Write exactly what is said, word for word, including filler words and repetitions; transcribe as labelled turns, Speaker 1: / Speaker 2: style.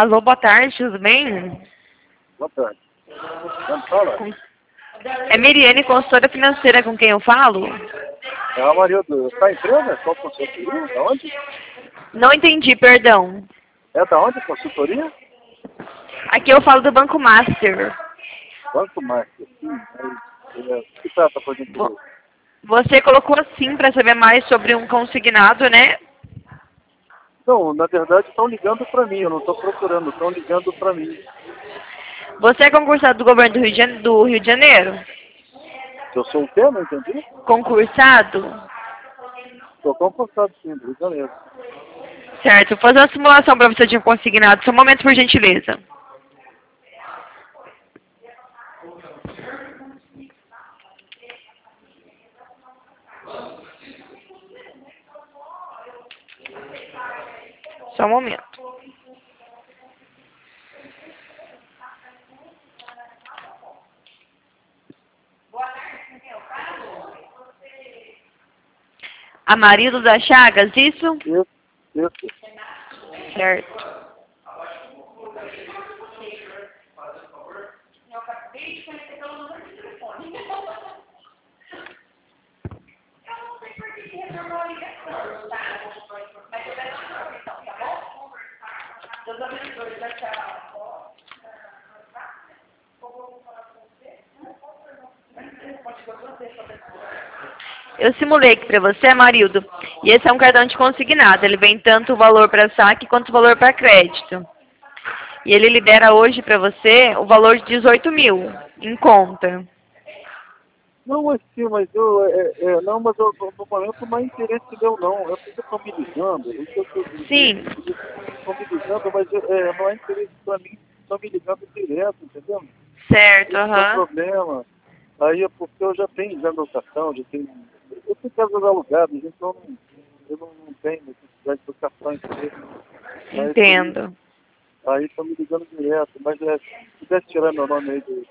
Speaker 1: Alô, boa tarde, tudo bem?
Speaker 2: Boa tarde. Quem fala?
Speaker 1: É Miriane, consultora financeira, com quem eu falo?
Speaker 2: É a Maria do... Está a empresa? Qual consultoria? Da onde?
Speaker 1: Não entendi, perdão.
Speaker 2: É da onde a consultoria?
Speaker 1: Aqui eu falo do Banco Master.
Speaker 2: Banco Master. Sim, mas... É, o que trata, por
Speaker 1: Vo-
Speaker 2: gentileza?
Speaker 1: Você colocou assim para saber mais sobre um consignado, né?
Speaker 2: Não, na verdade estão ligando para mim, eu não estou procurando, estão ligando para mim.
Speaker 1: Você é concursado do governo do Rio de Jane- do Rio de Janeiro?
Speaker 2: Se eu sou o quê? Não entendi?
Speaker 1: Concursado?
Speaker 2: Estou concursado sim, do Rio de Janeiro.
Speaker 1: Certo, vou fazer uma simulação para você de um consignado. Só um momento, por gentileza. Só um momento. A Marido das Chagas, isso?
Speaker 2: Isso, isso.
Speaker 1: Certo. Eu simulei aqui para você, Amarildo. E esse é um cartão de consignado. Ele vem tanto o valor para saque quanto o valor para crédito. E ele libera hoje para você o valor de dezoito mil em conta.
Speaker 2: Não, mas sim, mas eu, é, é, não, mas eu, no momento não é interesse meu não, é porque estão me ligando, eu sei que eu
Speaker 1: Sim,
Speaker 2: estão me ligando, mas é, não é interesse para mim, estão me ligando direto, entendeu?
Speaker 1: certo,
Speaker 2: Esse é o
Speaker 1: aham.
Speaker 2: problema. Aí é porque eu já tenho já meu cartão, já tenho. Eu tenho casas alugadas, então não, eu não, não tenho necessidade do cartão inteiro. Aí por isso,
Speaker 1: Entendo.
Speaker 2: aí estão me ligando direto, mas é, se pudesse tirar meu nome aí do,